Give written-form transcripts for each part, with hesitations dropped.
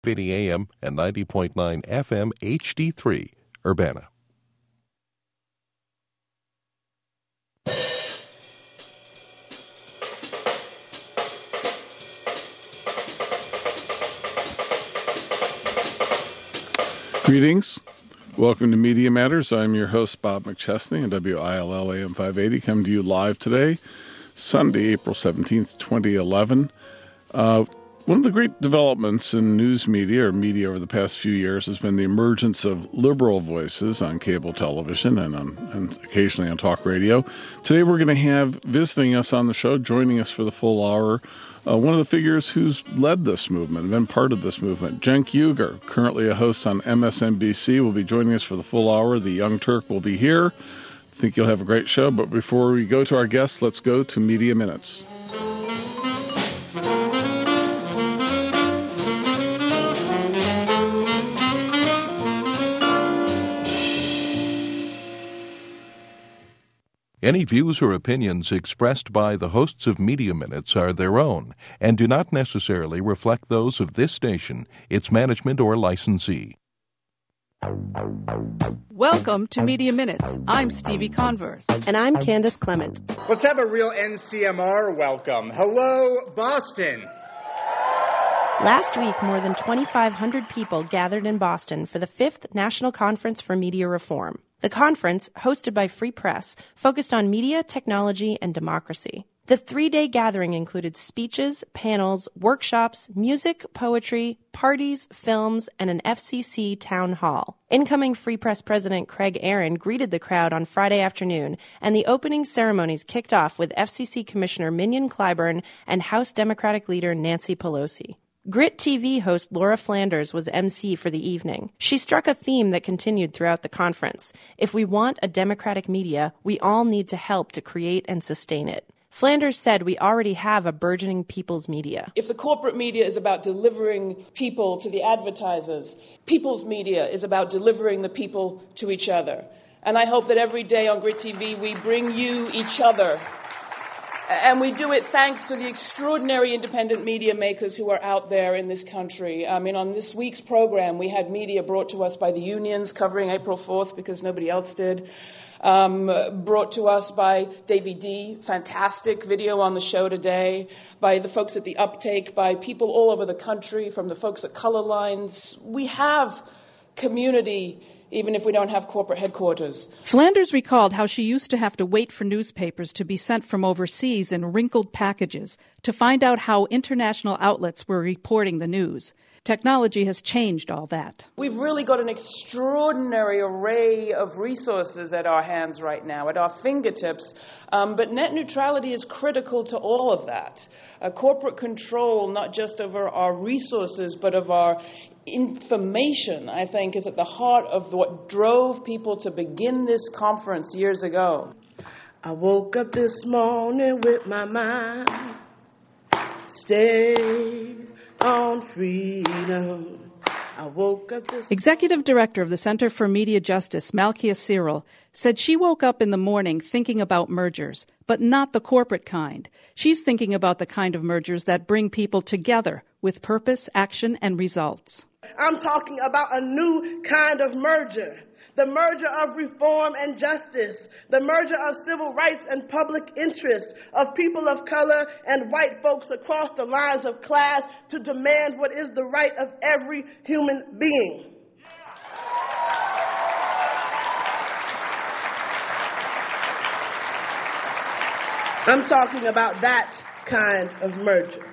80 AM and 90.9 FM HD3, Urbana. Greetings. Welcome to Media Matters. I'm your host, Bob McChesney, and WILL AM 580, coming to you live today, Sunday, April 17th, 2011. One of the great developments in news media or media over the past few years has been the emergence of liberal voices on cable television and occasionally on talk radio. Today we're going to have visiting us on the show, joining us for the full hour, one of the figures who's led this movement, been part of this movement. Cenk Uygur, currently a host on MSNBC, will be joining us for the full hour. The Young Turk will be here. I think you'll have a great show. But before we go to our guests, let's go to Media Minutes. Any views or opinions expressed by the hosts of Media Minutes are their own and do not necessarily reflect those of this station, its management, or licensee. Welcome to Media Minutes. I'm Stevie Converse. And I'm Candace Clement. Let's have a real NCMR welcome. Hello, Boston. Last week, more than 2,500 people gathered in Boston for the 5th National Conference for Media Reform. The conference, hosted by Free Press, focused on media, technology, and democracy. The 3-day gathering included speeches, panels, workshops, music, poetry, parties, films, and an FCC town hall. Incoming Free Press President Craig Aaron greeted the crowd on Friday afternoon, and the opening ceremonies kicked off with FCC Commissioner Mignon Clyburn and House Democratic leader Nancy Pelosi. Grit TV host Laura Flanders was MC for the evening. She struck a theme that continued throughout the conference. If we want a democratic media, we all need to help to create and sustain it. Flanders said we already have a burgeoning people's media. If the corporate media is about delivering people to the advertisers, people's media is about delivering the people to each other. And I hope that every day on Grit TV we bring you each other. And we do it thanks to the extraordinary independent media makers who are out there in this country. I mean, on this week's program, we had media brought to us by the unions covering April 4th because nobody else did. Brought to us by Davey D, fantastic video on the show today, by the folks at The Uptake, by people all over the country, from the folks at Color Lines. We have community even if we don't have corporate headquarters. Flanders recalled how she used to have to wait for newspapers to be sent from overseas in wrinkled packages to find out how international outlets were reporting the news. Technology has changed all that. We've really got an extraordinary array of resources at our hands right now, at our fingertips, but net neutrality is critical to all of that. Corporate control, not just over our resources, but of our information, I think, is at the heart of what drove people to begin this conference years ago. I woke up this morning with my mind stayed on freedom. I woke up this Executive Director of the Center for Media Justice, Malkia Cyril, said she woke up in the morning thinking about mergers, but not the corporate kind. She's thinking about the kind of mergers that bring people together with purpose, action, and results. I'm talking about a new kind of merger. The merger of reform and justice, the merger of civil rights and public interest, of people of color and white folks across the lines of class to demand what is the right of every human being. I'm talking about that kind of merger.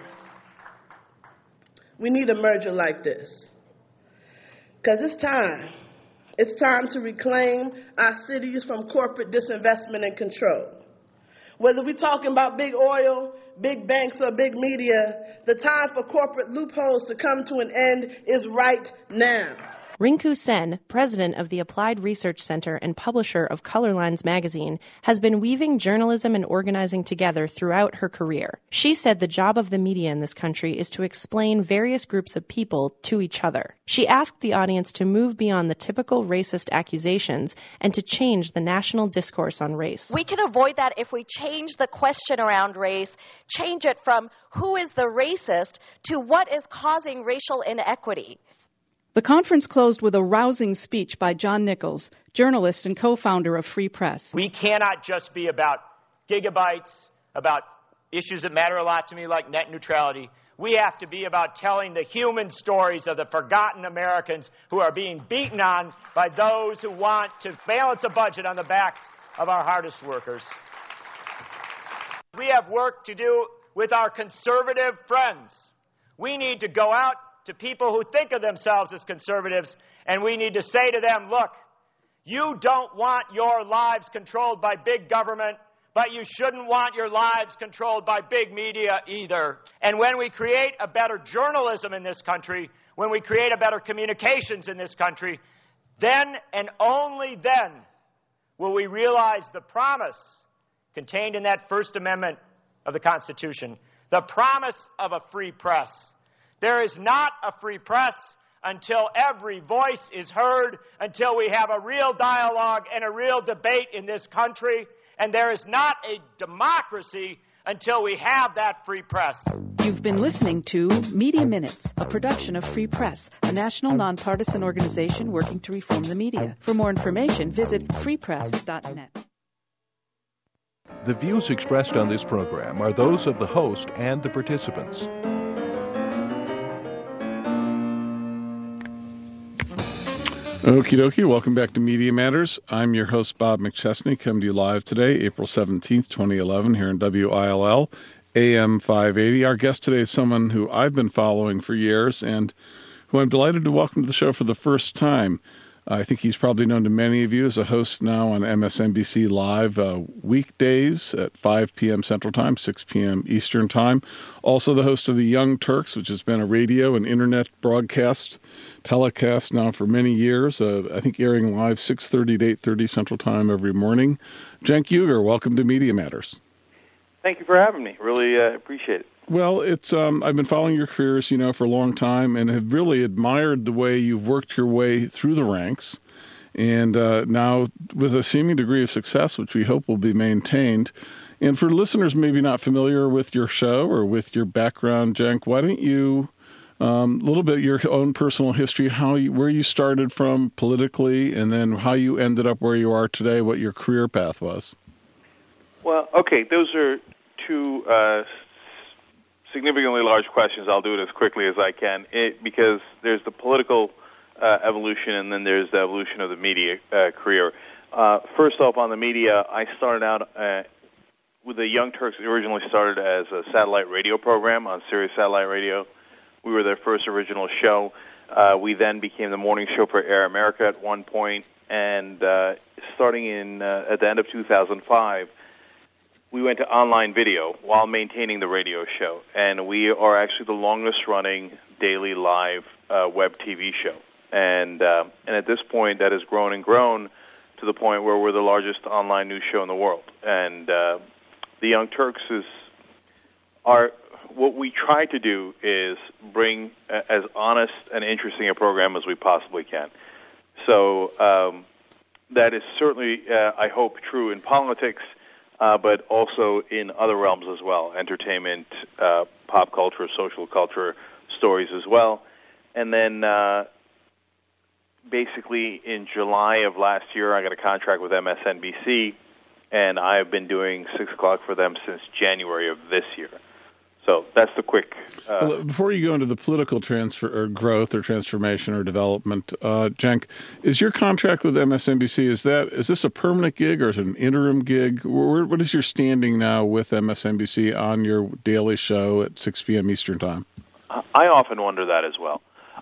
We need a merger like this. Because it's time. It's time to reclaim our cities from corporate disinvestment and control. Whether we're talking about big oil, big banks, or big media, the time for corporate loopholes to come to an end is right now. Rinku Sen, president of the Applied Research Center and publisher of Color Lines magazine, has been weaving journalism and organizing together throughout her career. She said the job of the media in this country is to explain various groups of people to each other. She asked the audience to move beyond the typical racist accusations and to change the national discourse on race. We can avoid that if we change the question around race, change it from who is the racist to what is causing racial inequity. The conference closed with a rousing speech by John Nichols, journalist and co-founder of Free Press. We cannot just be about gigabytes, about issues that matter a lot to me like net neutrality. We have to be about telling the human stories of the forgotten Americans who are being beaten on by those who want to balance a budget on the backs of our hardest workers. We have work to do with our conservative friends. We need to go out to people who think of themselves as conservatives, and we need to say to them, look, you don't want your lives controlled by big government, but you shouldn't want your lives controlled by big media either. And when we create a better journalism in this country, when we create a better communications in this country, then and only then will we realize the promise contained in that First Amendment of the Constitution, the promise of a free press. There is not a free press until every voice is heard, until we have a real dialogue and a real debate in this country. And there is not a democracy until we have that free press. You've been listening to Media Minutes, a production of Free Press, a national nonpartisan organization working to reform the media. For more information, visit freepress.net. The views expressed on this program are those of the host and the participants. Okie dokie, welcome back to Media Matters. I'm your host, Bob McChesney, coming to you live today, April 17th, 2011, here in WILL, AM 580. Our guest today is someone who I've been following for years and who I'm delighted to welcome to the show for the first time. I think he's probably known to many of you as a host now on MSNBC Live weekdays at 5 p.m. Central Time, 6 p.m. Eastern Time. Also the host of the Young Turks, which has been a radio and internet broadcast telecast now for many years, I think airing live 6:30 to 8:30 Central Time every morning. Cenk Uygur, welcome to Media Matters. Thank you for having me. Really appreciate it. Well, it's I've been following your career, as you know, for a long time and have really admired the way you've worked your way through the ranks. And now with a seeming degree of success, which we hope will be maintained. And for listeners maybe not familiar with your show or with your background, Cenk, why don't you a little bit your own personal history, where you started from politically, and then how you ended up where you are today, what your career path was. Well, okay, those are two significantly large questions. I'll do it as quickly as I can because there's the political evolution and then there's the evolution of the media career. First off, on the media, I started out with the Young Turks. Originally started as a satellite radio program on Sirius Satellite Radio. We were their first original show. We then became the morning show for Air America at one point, and starting at the end of 2005, we went to online video while maintaining the radio show, and we are actually the longest-running daily live web TV show. And at this point, that has grown and grown to the point where we're the largest online news show in the world. And the Young Turks what we try to do is bring as honest and interesting a program as we possibly can. So that is certainly, I hope, true in politics, but also in other realms as well, entertainment, pop culture, social culture, stories as well. And then basically in July of last year, I got a contract with MSNBC, and I have been doing 6 o'clock for them since January of this year. So that's the quick... Well, before you go into the political transfer or growth or transformation or development, Cenk, is your contract with MSNBC, is this a permanent gig or is it an interim gig? What is your standing now with MSNBC on your daily show at 6 p.m. Eastern Time? I often wonder that as well.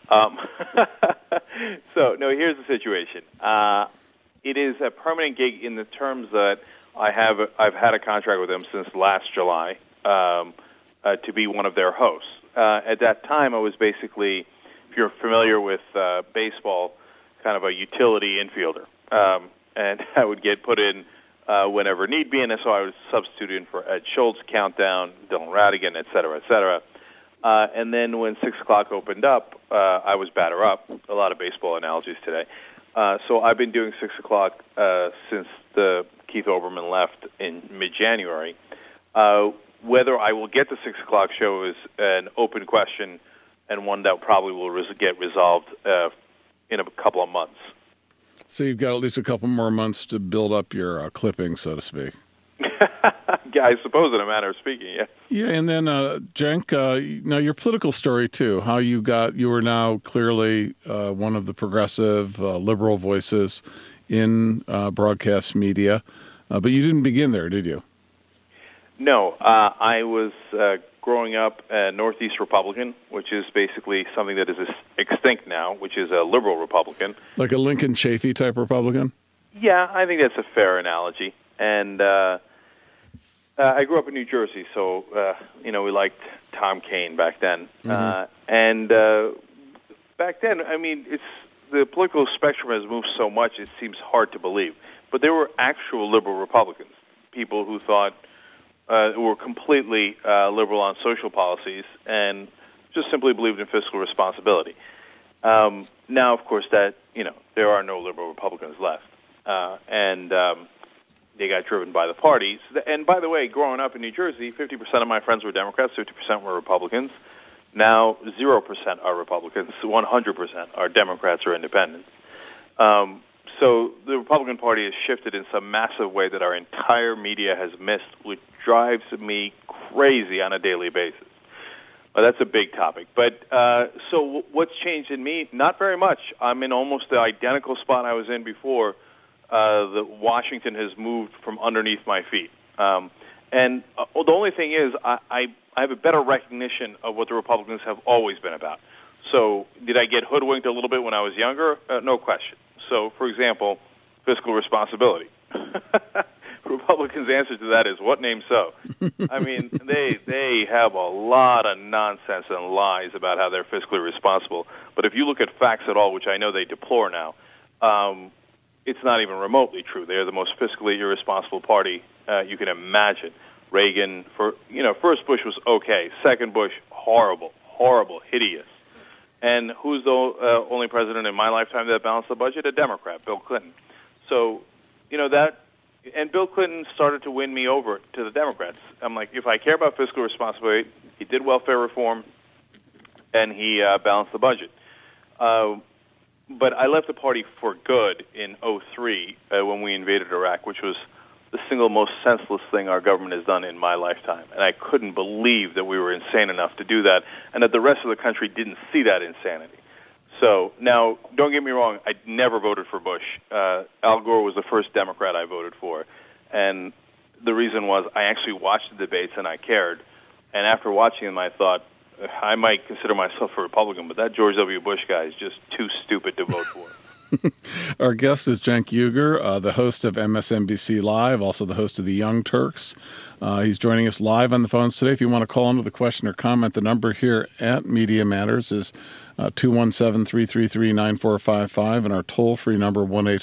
So, no, here's the situation. It is a permanent gig in the terms that I've had a contract with them since last July. To be one of their hosts. At that time, I was basically, if you're familiar with baseball, kind of a utility infielder, and I would get put in whenever need be, and so I was substituting for Ed Schultz, Countdown, Dylan Radigan, et cetera, et cetera. And then when 6 o'clock opened up, I was batter up. A lot of baseball analogies today. So I've been doing 6 o'clock since Keith Olbermann left in mid-January. Whether I will get the 6 o'clock show is an open question, and one that probably will get resolved in a couple of months. So you've got at least a couple more months to build up your clipping, so to speak. Yeah, I suppose in a manner of speaking, yeah. Yeah, and then, Cenk, now your political story, too, how you were now clearly one of the progressive, liberal voices in broadcast media, but you didn't begin there, did you? No, I was growing up a Northeast Republican, which is basically something that is extinct now, which is a liberal Republican. Like a Lincoln Chafee type Republican? Yeah, I think that's a fair analogy. And I grew up in New Jersey, so, we liked Tom Kean back then. And back then, I mean, the political spectrum has moved so much, it seems hard to believe. But there were actual liberal Republicans, people who thought were completely liberal on social policies and just simply believed in fiscal responsibility. Now, of course, there are no liberal Republicans left. And they got driven by the parties. And by the way, growing up in New Jersey, 50% of my friends were Democrats, 50% were Republicans. Now, 0% are Republicans, 100% are Democrats or independents. So the Republican Party has shifted in some massive way that our entire media has missed, which drives me crazy on a daily basis. That's a big topic. But so what's changed in me? Not very much. I'm in almost the identical spot I was in before. Washington has moved from underneath my feet. And the only thing is I have a better recognition of what the Republicans have always been about. So did I get hoodwinked a little bit when I was younger? No question. So, for example, fiscal responsibility. Republicans' answer to that is, what name so? I mean, they have a lot of nonsense and lies about how they're fiscally responsible. But if you look at facts at all, which I know they deplore now, it's not even remotely true. They're the most fiscally irresponsible party you can imagine. Reagan, first Bush was okay. Second Bush, horrible, hideous. And who's the only president in my lifetime that balanced the budget? A Democrat, Bill Clinton. So, and Bill Clinton started to win me over to the Democrats. I'm like, if I care about fiscal responsibility, he did welfare reform, and he balanced the budget. But I left the party for good in 2003 when we invaded Iraq, which was the single most senseless thing our government has done in my lifetime. And I couldn't believe that we were insane enough to do that and that the rest of the country didn't see that insanity. So now, don't get me wrong, I never voted for Bush. Al Gore was the first Democrat I voted for. And the reason was I actually watched the debates and I cared. And after watching them, I thought, I might consider myself a Republican, but that George W. Bush guy is just too stupid to vote for. Our guest is Cenk Uygur, the host of MSNBC Live, also the host of the Young Turks. He's joining us live on the phones today. If you want to call in with a question or comment, the number here at Media Matters is 217-333-9455, and our toll-free number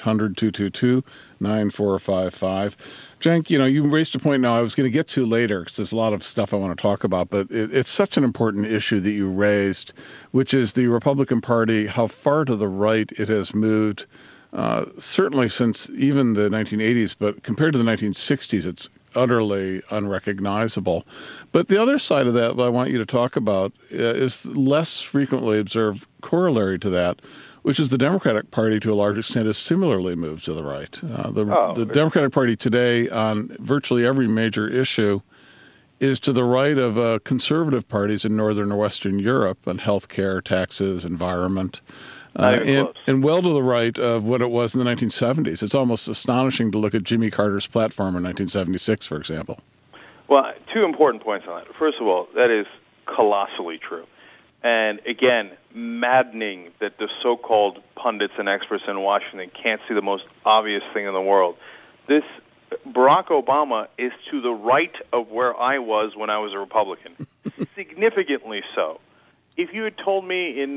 1-800-222-9455. Cenk, you raised a point now I was going to get to later because there's a lot of stuff I want to talk about, but it's such an important issue that you raised, which is the Republican Party, how far to the right it has moved, certainly since even the 1980s, but compared to the 1960s, it's utterly unrecognizable. But the other side of that I want you to talk about is less frequently observed corollary to that, which is the Democratic Party, to a large extent, has similarly moved to the right. The Democratic Party today, on virtually every major issue, is to the right of conservative parties in Northern or Western Europe on health care, taxes, environment, and well to the right of what it was in the 1970s. It's almost astonishing to look at Jimmy Carter's platform in 1976, for example. Well, two important points on that. First of all, that is colossally true. And again, maddening that the so-called pundits and experts in Washington can't see the most obvious thing in the world. Barack Obama is to the right of where I was when I was a Republican, significantly so. if you had told me in,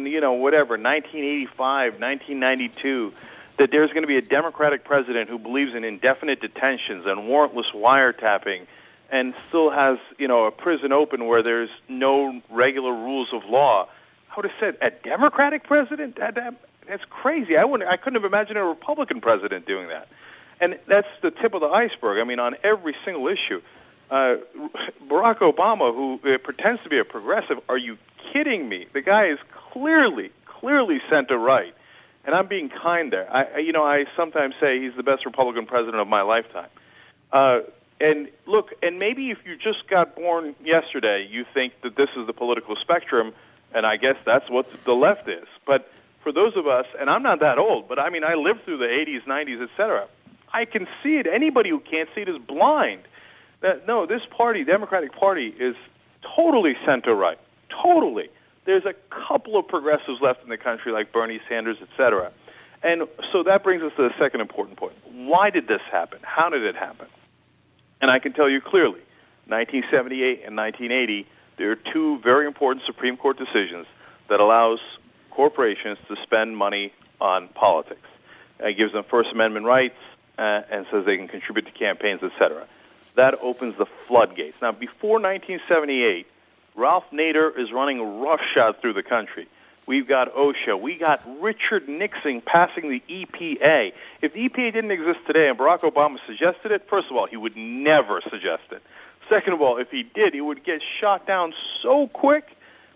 1985, 1992, that there's going to be a Democratic president who believes in indefinite detentions and warrantless wiretapping and still has, a prison open where there's no regular rules of law, I would have said, a Democratic president? That's crazy. I couldn't have imagined a Republican president doing that. And that's the tip of the iceberg. I mean, on every single issue. Barack Obama, who pretends to be a progressive, are you kidding me? The guy is clearly center-right. And I'm being kind there. I sometimes say he's the best Republican president of my lifetime. And look, and maybe if you just got born yesterday, you think that this is the political spectrum, and I guess that's what the left is. But for those of us, and I'm not that old, but I mean, I lived through the 80s, 90s, etc. I can see it. Anybody who can't see it is blind. No, this party, Democratic Party, is totally center-right. Totally. There's a couple of progressives left in the country, like Bernie Sanders, etc. And so that brings us to the second important point. Why did this happen? How did it happen? And I can tell you clearly, 1978 and 1980, there are two very important Supreme Court decisions that allows corporations to spend money on politics. It gives them First Amendment rights and says they can contribute to campaigns, etc. That opens the floodgates. Now, before 1978, Ralph Nader is running roughshod through the country. We've got OSHA. We got Richard Nixon passing the EPA. If the EPA didn't exist today and Barack Obama suggested it, first of all, he would never suggest it. Second of all, if he did, he would get shot down so quick.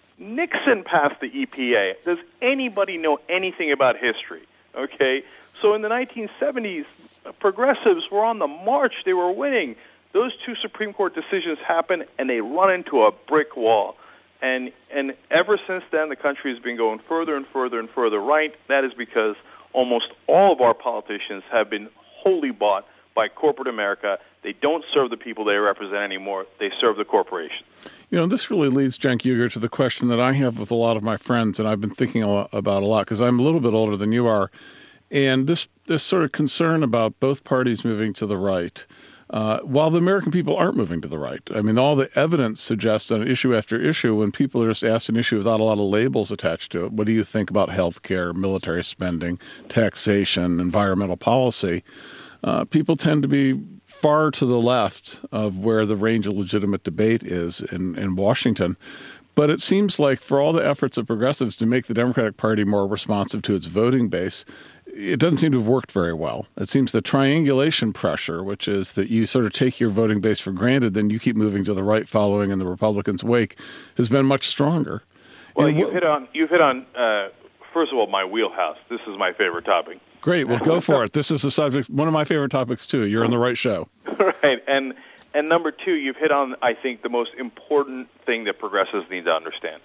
Nixon passed the EPA. Does anybody know anything about history? Okay? So in the 1970s, progressives were on the march. They were winning. Those two Supreme Court decisions happen, and they run into a brick wall. And ever since then, the country has been going further and further and further right. That is because almost all of our politicians have been wholly bought by corporate America. They don't serve the people they represent anymore. They serve the corporations. This really leads, Cenk Uygur, to the question that I have with a lot of my friends, and I've been thinking about a lot because I'm a little bit older than you are. And this sort of concern about both parties moving to the right. While the American people aren't moving to the right. I mean, all the evidence suggests on issue after issue, when people are just asked an issue without a lot of labels attached to it, what do you think about health care, military spending, taxation, environmental policy? People tend to be far to the left of where the range of legitimate debate is in Washington. But it seems like for all the efforts of progressives to make the Democratic Party more responsive to its voting base, it doesn't seem to have worked very well. It seems the triangulation pressure, which is that you sort of take your voting base for granted, then you keep moving to the right following in the Republicans' wake, has been much stronger. Well, you've hit on first of all, my wheelhouse. This is my favorite topic. Great. Well, go for it. This is the subject, one of my favorite topics, too. You're on the right show. Right. And number two, you've hit on, I think, the most important thing that progressives need to understand.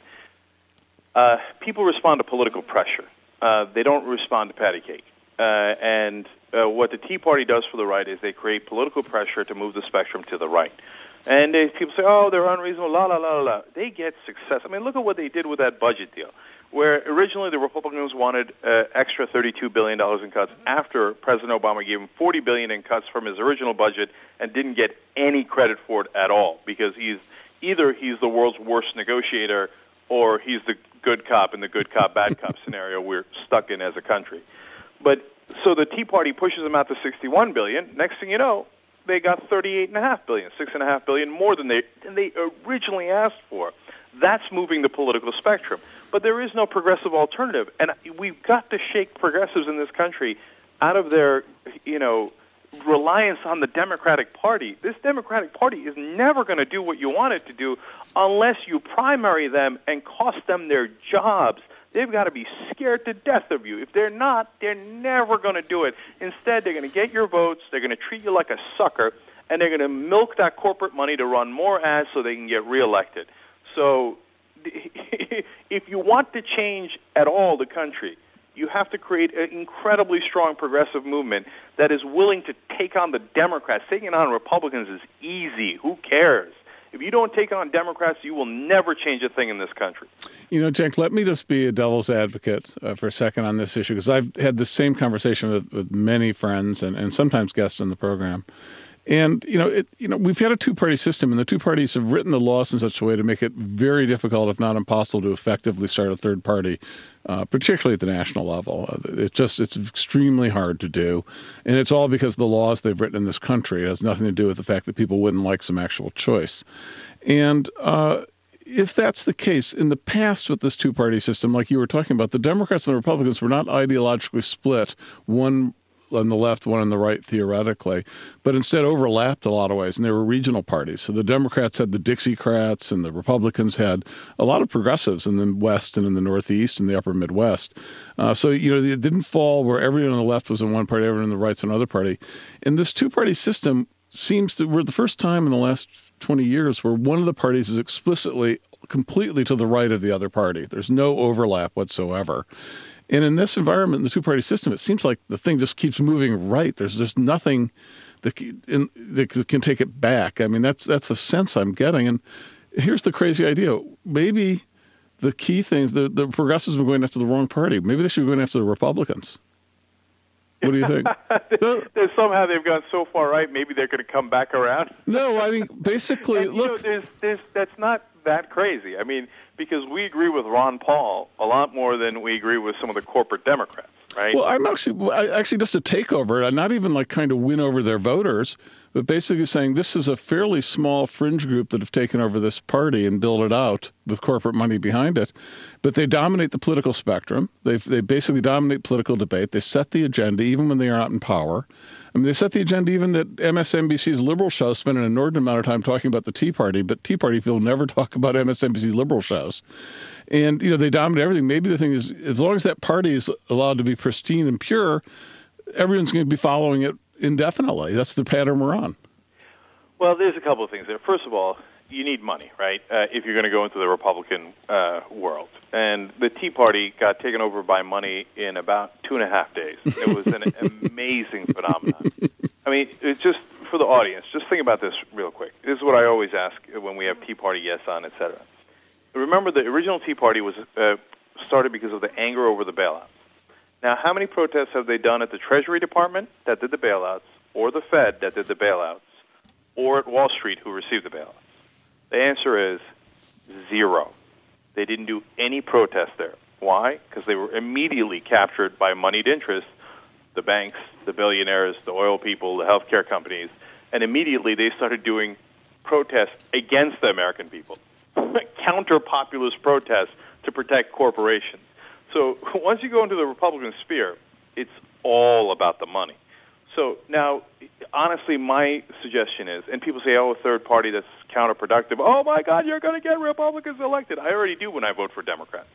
People respond to political pressure. They don't respond to patty cake. And what the Tea Party does for the right is they create political pressure to move the spectrum to the right. And people say, oh, they're unreasonable, la, la, la, la. They get success. I mean, look at what they did with that budget deal, where originally the Republicans wanted extra $32 billion in cuts after President Obama gave him $40 billion in cuts from his original budget and didn't get any credit for it at all, because he's the world's worst negotiator or he's the good cop in the good cop, bad cop scenario we're stuck in as a country. But so the Tea Party pushes them out to $61 billion. Next thing you know, they got $38.5 billion, $6.5 billion more than they originally asked for. That's moving the political spectrum. But there is no progressive alternative. And we've got to shake progressives in this country out of their, reliance on the Democratic Party. This Democratic Party is never going to do what you want it to do unless you primary them and cost them their jobs. They've got to be scared to death of you. If they're not, they're never going to do it. Instead, they're going to get your votes, they're going to treat you like a sucker, and they're going to milk that corporate money to run more ads so they can get reelected. So if you want to change at all the country, you have to create an incredibly strong progressive movement that is willing to take on the Democrats. Taking on Republicans is easy. Who cares? If you don't take on Democrats, you will never change a thing in this country. Cenk, let me just be a devil's advocate for a second on this issue, because I've had the same conversation with many friends and sometimes guests on the program. And, we've had a two-party system, and the two parties have written the laws in such a way to make it very difficult, if not impossible, to effectively start a third party, particularly at the national level. It's extremely hard to do. And it's all because of the laws they've written in this country. It has nothing to do with the fact that people wouldn't like some actual choice. And if that's the case, in the past with this two-party system, like you were talking about, the Democrats and the Republicans were not ideologically split, one on the left, one on the right, theoretically, but instead overlapped a lot of ways, and they were regional parties. So the Democrats had the Dixiecrats, and the Republicans had a lot of progressives in the West and in the Northeast and the upper Midwest. So it didn't fall where everyone on the left was in one party, everyone on the right's another party. And this two-party system we're the first time in the last 20 years where one of the parties is explicitly completely to the right of the other party. There's no overlap whatsoever. And in this environment, in the two-party system, it seems like the thing just keeps moving right. There's just nothing that can take it back. I mean, that's the sense I'm getting. And here's the crazy idea. Maybe the key things, the progressives are going after the wrong party. Maybe they should be going after the Republicans. What do you think? Somehow they've gone so far right, maybe they're going to come back around. No, I mean, basically, look. That's not that crazy. I mean, because we agree with Ron Paul a lot more than we agree with some of the corporate Democrats, right? Well, I'm actually just a takeover, not even like kind of win over their voters, but basically saying this is a fairly small fringe group that have taken over this party and built it out with corporate money behind it. But they dominate the political spectrum. They basically dominate political debate. They set the agenda even when they are not in power. I mean, they set the agenda even that MSNBC's liberal show spent an inordinate amount of time talking about the Tea Party, but Tea Party people never talk about MSNBC liberal shows. And, they dominate everything. Maybe the thing is, as long as that party is allowed to be pristine and pure, everyone's going to be following it indefinitely. That's the pattern we're on. Well, there's a couple of things there. First of all, you need money, right, if you're going to go into the Republican world. And the Tea Party got taken over by money in about 2.5 days. It was an amazing phenomenon. I mean, it's just for the audience, just think about this real quick. This is what I always ask when we have Tea Party guests on, et cetera. Remember, the original Tea Party was started because of the anger over the bailouts. Now, how many protests have they done at the Treasury Department that did the bailouts, or the Fed that did the bailouts, or at Wall Street who received the bailouts? The answer is 0. They didn't do any protest there. Why? Because they were immediately captured by moneyed interests, the banks, the billionaires, the oil people, the healthcare companies, and immediately they started doing protests against the American people, counter-populist protests to protect corporations. So once you go into the Republican sphere, it's all about the money. So now, honestly, my suggestion is, and people say, oh, a third party, that's counterproductive. Oh, my God, you're going to get Republicans elected. I already do when I vote for Democrats.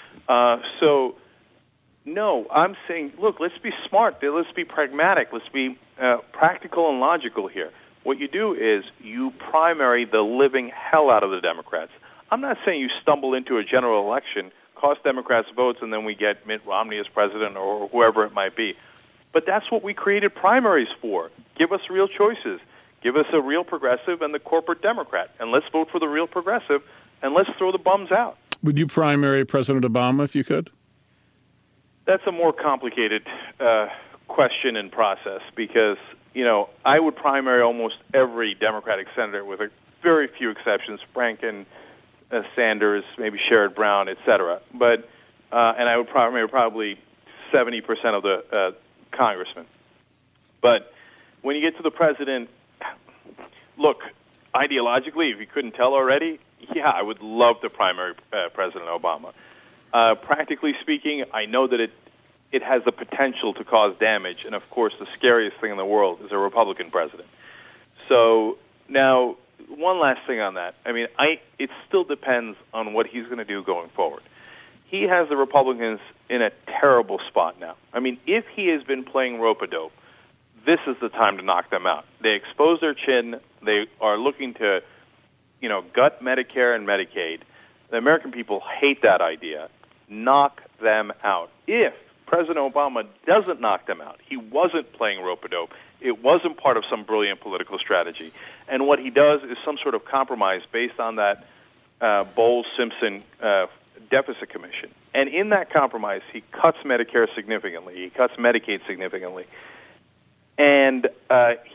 So, no, I'm saying, look, let's be smart. Let's be pragmatic. Let's be practical and logical here. What you do is you primary the living hell out of the Democrats. I'm not saying you stumble into a general election, cost Democrats votes, and then we get Mitt Romney as president or whoever it might be. But that's what we created primaries for. Give us real choices. Give us a real progressive and the corporate Democrat. And let's vote for the real progressive, and let's throw the bums out. Would you primary President Obama if you could? That's a more complicated question and process because, I would primary almost every Democratic senator with a very few exceptions, Franken, Sanders, maybe Sherrod Brown, et cetera. But, and I would primary probably 70% of the congressmen. But when you get to the president, look, ideologically, if you couldn't tell already, yeah, I would love to primary President Obama. Practically speaking, I know that it has the potential to cause damage, and of course the scariest thing in the world is a Republican president. So now, one last thing on that. I mean, it still depends on what he's going to do going forward. He has the Republicans in a terrible spot now. I mean, if he has been playing rope-a-dope, this is the time to knock them out. They expose their chin. They are looking to, gut Medicare and Medicaid. The American people hate that idea. Knock them out. If President Obama doesn't knock them out, he wasn't playing rope-a-dope, it wasn't part of some brilliant political strategy, and what he does is some sort of compromise based on that Bowles-Simpson deficit commission. And in that compromise, he cuts Medicare significantly. He cuts Medicaid significantly. And he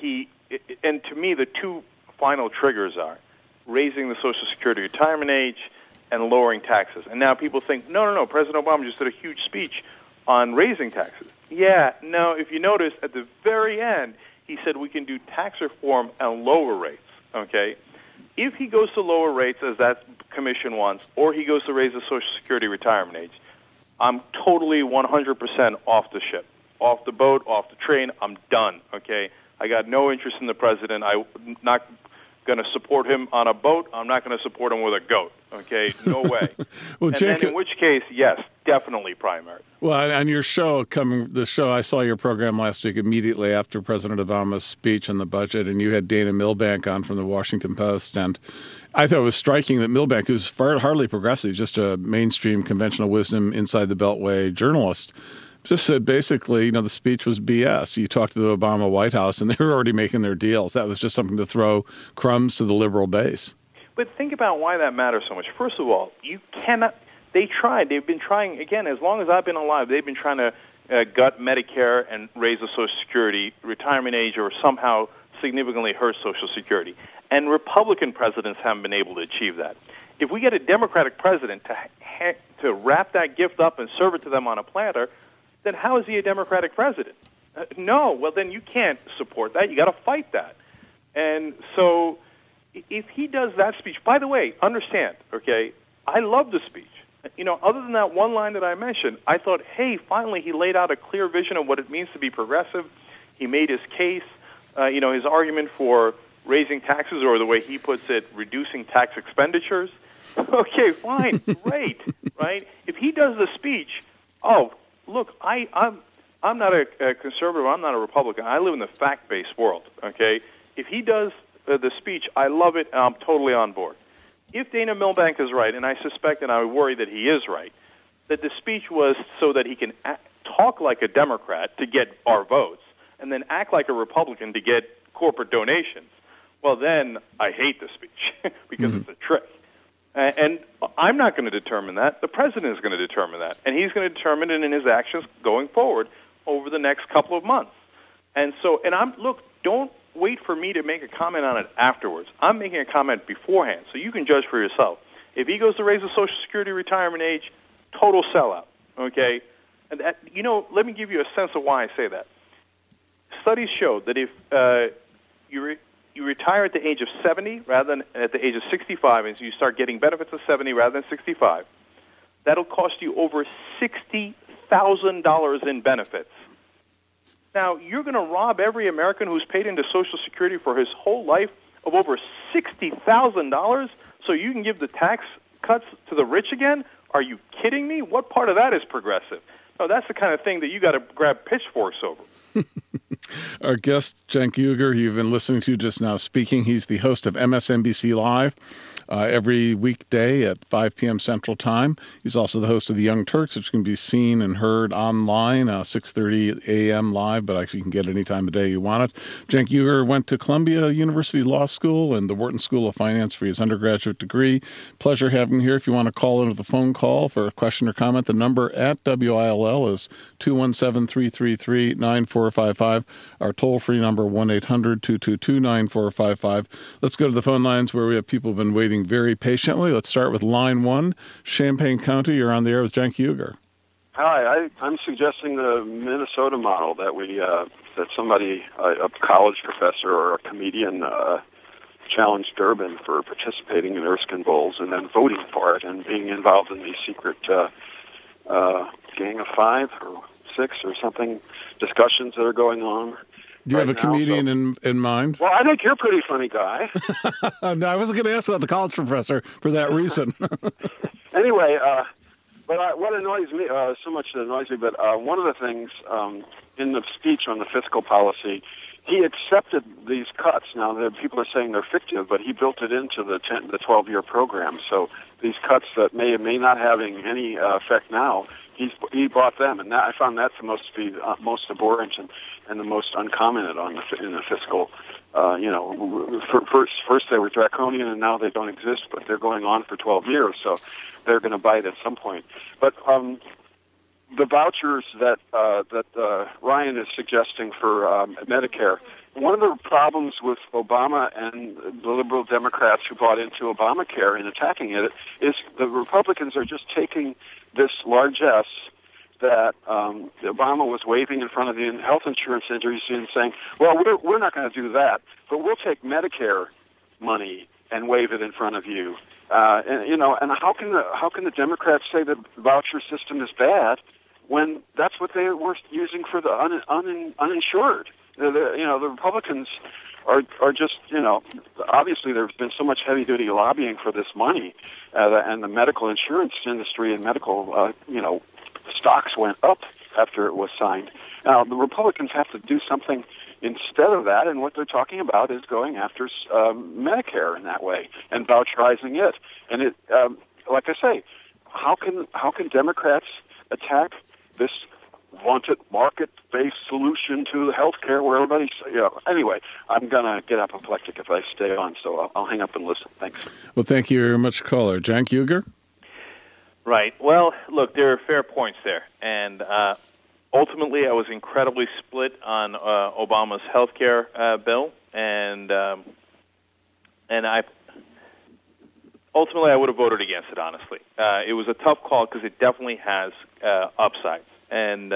and to me, the two final triggers are raising the Social Security retirement age and lowering taxes. And now people think, no, President Obama just did a huge speech on raising taxes. Yeah, no, if you notice, at the very end, he said we can do tax reform and lower rates, okay? If he goes to lower rates, as that commission wants, or he goes to raise the Social Security retirement age, I'm totally 100% off the ship, off the boat, off the train. I'm done, okay? I got no interest in the president. I'm not going to support him on a boat. I'm not going to support him with a goat, okay? No way. Well, and Jacob, then in which case, yes, definitely primary. Well, on your show, I saw your program last week immediately after President Obama's speech on the budget, and you had Dana Milbank on from the Washington Post, and I thought it was striking that Milbank, who's hardly progressive, just a mainstream conventional wisdom inside the Beltway journalist, just said basically, the speech was BS. You talked to the Obama White House, and they were already making their deals. That was just something to throw crumbs to the liberal base. But think about why that matters so much. First of all, you cannot. They tried. They've been trying, again, as long as I've been alive, they've been trying to gut Medicare and raise the Social Security retirement age or somehow significantly hurt Social Security. And Republican presidents haven't been able to achieve that. If we get a Democratic president to wrap that gift up and serve it to them on a platter, then how is he a Democratic president? No, well, then you can't support that. You got to fight that. And so if he does that speech, by the way, understand, okay, I love the speech. Other than that one line that I mentioned, I thought, hey, finally he laid out a clear vision of what it means to be progressive. He made his case, his argument for raising taxes, or the way he puts it, reducing tax expenditures. Okay, fine, great, right? If he does the speech, look, I'm not a conservative, I'm not a Republican. I live in the fact-based world, okay? If he does the speech, I love it, and I'm totally on board. If Dana Milbank is right, and I suspect and I worry that he is right, that the speech was so that he can talk like a Democrat to get our votes and then act like a Republican to get corporate donations, well, then I hate the speech because it's a trick. And I'm not going to determine that. The president is going to determine that. And he's going to determine it in his actions going forward over the next couple of months. And so, don't wait for me to make a comment on it afterwards. I'm making a comment beforehand, so you can judge for yourself. If he goes to raise the Social Security retirement age, total sellout, okay? And that, let me give you a sense of why I say that. Studies show that if you retire at the age of 70 rather than at the age of 65, and so you start getting benefits at 70 rather than 65, that'll cost you over $60,000 in benefits. Now, you're going to rob every American who's paid into Social Security for his whole life of over $60,000 so you can give the tax cuts to the rich again? Are you kidding me? What part of that is progressive? No, that's the kind of thing that you got to grab pitchforks over. Our guest, Cenk Uygur, you've been listening to just now speaking. He's the host of MSNBC Live every weekday at 5 p.m. Central Time. He's also the host of The Young Turks, which can be seen and heard online, 6:30 a.m. live, but actually you can get it any time of day you want it. Cenk Uygur went to Columbia University Law School and the Wharton School of Finance for his undergraduate degree. Pleasure having him here. If you want to call in with a phone call for a question or comment, the number at WILL is 217-333-9455. Our toll-free number, 1-800-222-9455. Let's go to the phone lines where we have people who've been waiting very patiently. Let's start with line 1. Champaign County, you're on the air with Cenk Uygur. Hi, I'm suggesting the Minnesota model that that somebody, a college professor or a comedian, challenged Durbin for participating in Erskine Bowls and then voting for it and being involved in these secret gang of 5 or 6 or something discussions that are going on. Do you have a comedian in mind? Well, I think you're a pretty funny guy. No, I wasn't going to ask about the college professor for that reason. Anyway, but what annoys me, so much that annoys me, but one of the things in the speech on the fiscal policy, he accepted these cuts. Now, people are saying they're fictive, but he built it into the 12-year program. So these cuts that may not having any effect now, he bought them, and I found that to most abhorrent and the most uncommented on in the fiscal. First they were draconian, and now they don't exist, but they're going on for 12 years, so they're going to bite at some point. But the vouchers that Ryan is suggesting for Medicare, one of the problems with Obama and the liberal Democrats who bought into Obamacare and attacking it is the Republicans are just taking this largesse that Obama was waving in front of the health insurance industry and saying, well, we're not going to do that, but we'll take Medicare money and wave it in front of you. And how can the Democrats say the voucher system is bad when that's what they were using for the uninsured? The Republicans are just, obviously there's been so much heavy-duty lobbying for this money, and the medical insurance industry and medical, stocks went up after it was signed. Now, the Republicans have to do something instead of that, and what they're talking about is going after Medicare in that way and voucherizing it. And it, like I say, how can Democrats attack this wanted market-based solution to health care where everybody's, Anyway, I'm going to get apoplectic if I stay on, so I'll hang up and listen. Thanks. Well, thank you very much, caller. Cenk Uygur? Right. Well, look, there are fair points there. And ultimately, I was incredibly split on Obama's health care bill. And ultimately, I would have voted against it, honestly. It was a tough call because it definitely has upsides. And,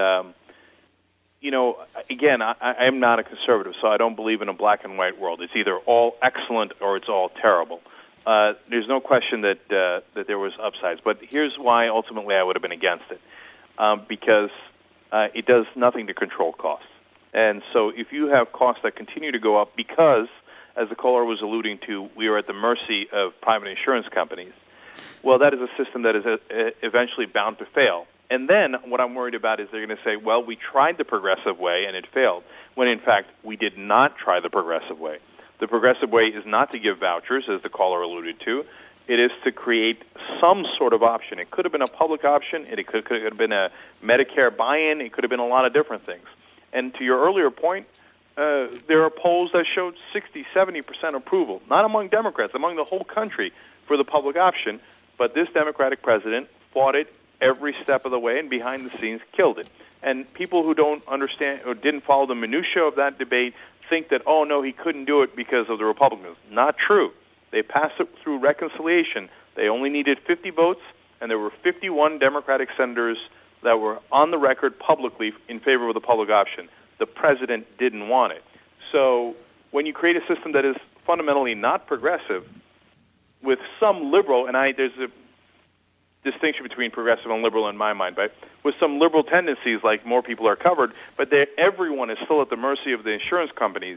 again, I am not a conservative, so I don't believe in a black and white world. It's either all excellent or it's all terrible. There's no question that there was upsides. But here's why ultimately I would have been against it, because it does nothing to control costs. And so if you have costs that continue to go up because, as the caller was alluding to, we are at the mercy of private insurance companies, well, that is a system that is eventually bound to fail. And then what I'm worried about is they're going to say, well, we tried the progressive way and it failed, when in fact we did not try the progressive way. The progressive way is not to give vouchers, as the caller alluded to. It is to create some sort of option. It could have been a public option. It could have been a Medicare buy-in. It could have been a lot of different things. And to your earlier point, there are polls that showed 60, 70% approval, not among Democrats, among the whole country for the public option. But this Democratic president fought it every step of the way and behind the scenes killed it. And people who don't understand or didn't follow the minutia of that debate think that, oh, no, he couldn't do it because of the Republicans. Not true. They passed it through reconciliation. They only needed 50 votes, and there were 51 Democratic senators that were on the record publicly in favor of the public option. The president didn't want it. So when you create a system that is fundamentally not progressive with some liberal, and there's a distinction between progressive and liberal in my mind, but with some liberal tendencies, like more people are covered, but everyone is still at the mercy of the insurance companies.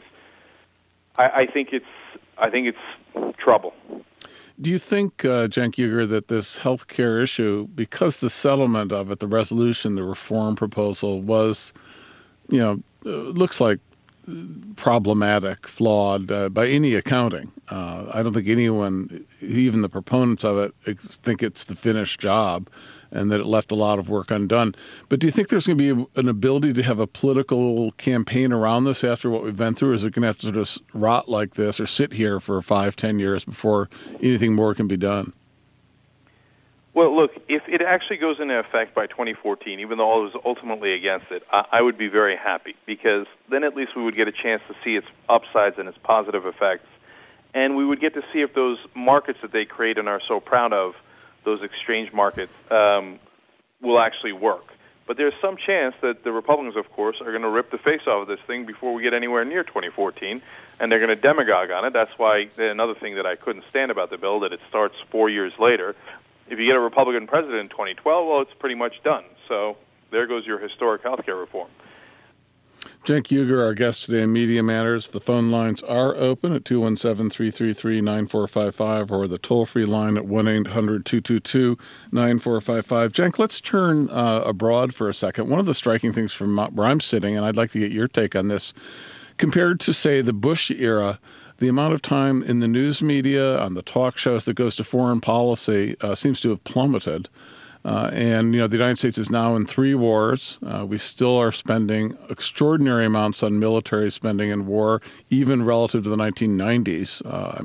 I think it's trouble. Do you think, Cenk Uygur, that this health care issue, because the settlement of it, the resolution, the reform proposal was, looks like problematic, flawed by any accounting? I don't think anyone, even the proponents of it, think it's the finished job and that it left a lot of work undone. But do you think there's going to be an ability to have a political campaign around this after what we've been through? Or is it going to have to just rot like this or sit here for 5-10 years before anything more can be done? Well, look, if it actually goes into effect by 2014, even though I was ultimately against it, I would be very happy, because then at least we would get a chance to see its upsides and its positive effects, and we would get to see if those markets that they create and are so proud of, those exchange markets, will actually work. But there's some chance that the Republicans, of course, are going to rip the face off of this thing before we get anywhere near 2014, and they're going to demagogue on it. That's why another thing that I couldn't stand about the bill, that it starts 4 years later. If you get a Republican president in 2012, well, it's pretty much done. So there goes your historic health care reform. Cenk Uygur, our guest today in Media Matters. The phone lines are open at 217-333-9455 or the toll-free line at 1-800-222-9455. Cenk, let's turn abroad for a second. One of the striking things from where I'm sitting, and I'd like to get your take on this, compared to, say, the Bush era, the amount of time in the news media, on the talk shows that goes to foreign policy seems to have plummeted. And the United States is now in 3 wars. We still are spending extraordinary amounts on military spending and war, even relative to the 1990s.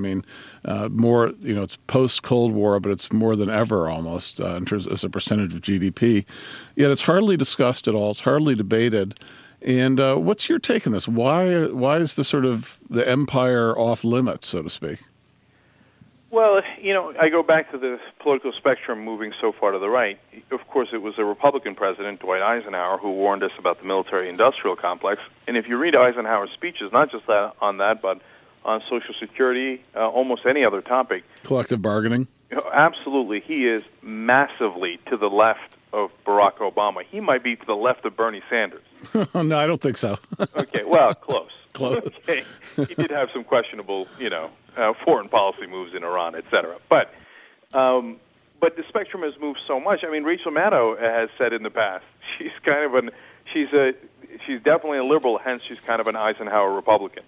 More, it's post-Cold War, but it's more than ever almost in terms as a percentage of GDP. Yet it's hardly discussed at all. It's hardly debated. And what's your take on this? Why is the sort of the empire off limits, so to speak? Well, I go back to the political spectrum moving so far to the right. Of course, it was a Republican president, Dwight Eisenhower, who warned us about the military-industrial complex. And if you read Eisenhower's speeches, not just that, but on Social Security, almost any other topic. Collective bargaining? Absolutely. He is massively to the left of Barack Obama. He might be to the left of Bernie Sanders. No, I don't think so. Okay, well, close. Close. Okay. He did have some questionable, foreign policy moves in Iran, et cetera. But the spectrum has moved so much. I mean, Rachel Maddow has said in the past she's definitely a liberal. Hence, she's kind of an Eisenhower Republican.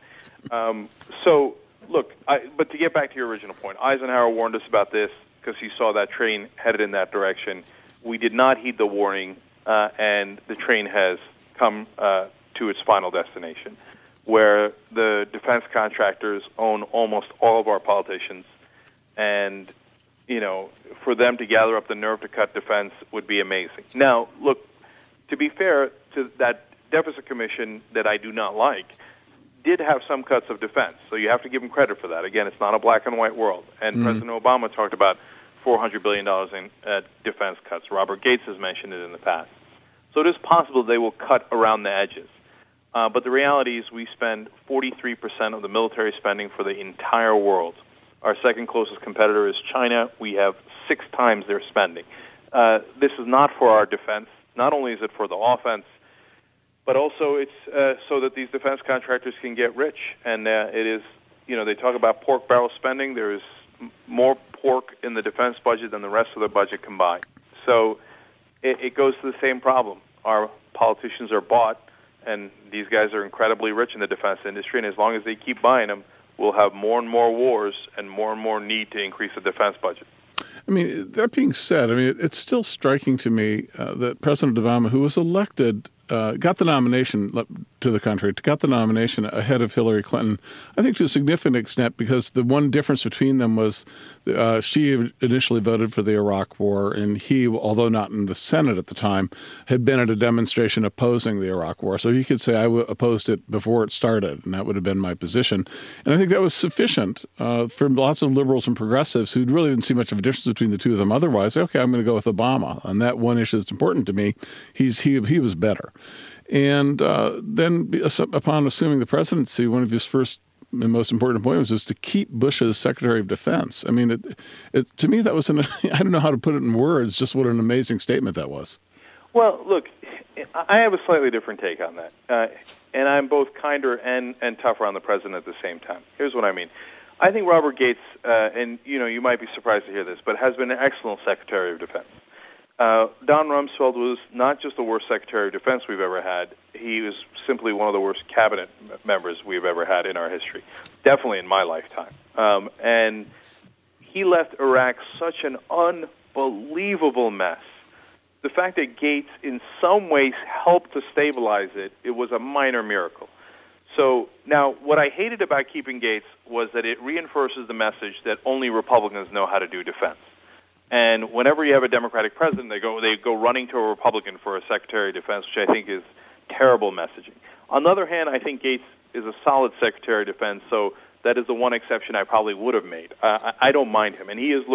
But to get back to your original point, Eisenhower warned us about this because he saw that train headed in that direction. We did not heed the warning, and the train has come to its final destination, where the defense contractors own almost all of our politicians, and for them to gather up the nerve to cut defense would be amazing. Now, look, to be fair to that deficit commission that I do not like, did have some cuts of defense, so you have to give them credit for that. Again, it's not a black and white world, and President Obama talked about $400 billion in defense cuts. Robert Gates has mentioned it in the past. So it is possible they will cut around the edges. But the reality is we spend 43% of the military spending for the entire world. Our second closest competitor is China. We have 6 times their spending. This is not for our defense. Not only is it for the offense, but also it's so that these defense contractors can get rich. And it is, they talk about pork barrel spending. There is more pork in the defense budget than the rest of the budget combined. So it goes to the same problem. Our politicians are bought, and these guys are incredibly rich in the defense industry, and as long as they keep buying them, we'll have more and more wars and more need to increase the defense budget. I mean, that being said, it's still striking to me that President Obama, who was elected, got the nomination to the country, got the nomination ahead of Hillary Clinton, I think to a significant extent because the one difference between them was she initially voted for the Iraq War, and he, although not in the Senate at the time, had been at a demonstration opposing the Iraq War. So he could say, I opposed it before it started, and that would have been my position. And I think that was sufficient for lots of liberals and progressives who really didn't see much of a difference between the two of them otherwise. Okay, I'm going to go with Obama. On that one issue that's important to me, he was better. And then upon assuming the presidency, one of his first and most important appointments was to keep Bush as Secretary of Defense. I mean, to me, that was I don't know how to put it in words, just what an amazing statement that was. Well, look, I have a slightly different take on that. And I'm both kinder and tougher on the president at the same time. Here's what I mean. I think Robert Gates, and you might be surprised to hear this, but has been an excellent Secretary of Defense. Don Rumsfeld was not just the worst Secretary of Defense we've ever had. He was simply one of the worst cabinet members we've ever had in our history, definitely in my lifetime. And he left Iraq such an unbelievable mess. The fact that Gates in some ways helped to stabilize it, it was a minor miracle. So now what I hated about keeping Gates was that it reinforces the message that only Republicans know how to do defense. And whenever you have a Democratic president, they go running to a Republican for a Secretary of Defense, which I think is terrible messaging. On the other hand, I think Gates is a solid Secretary of Defense, so that is the one exception I probably would have made. I don't mind him, and he has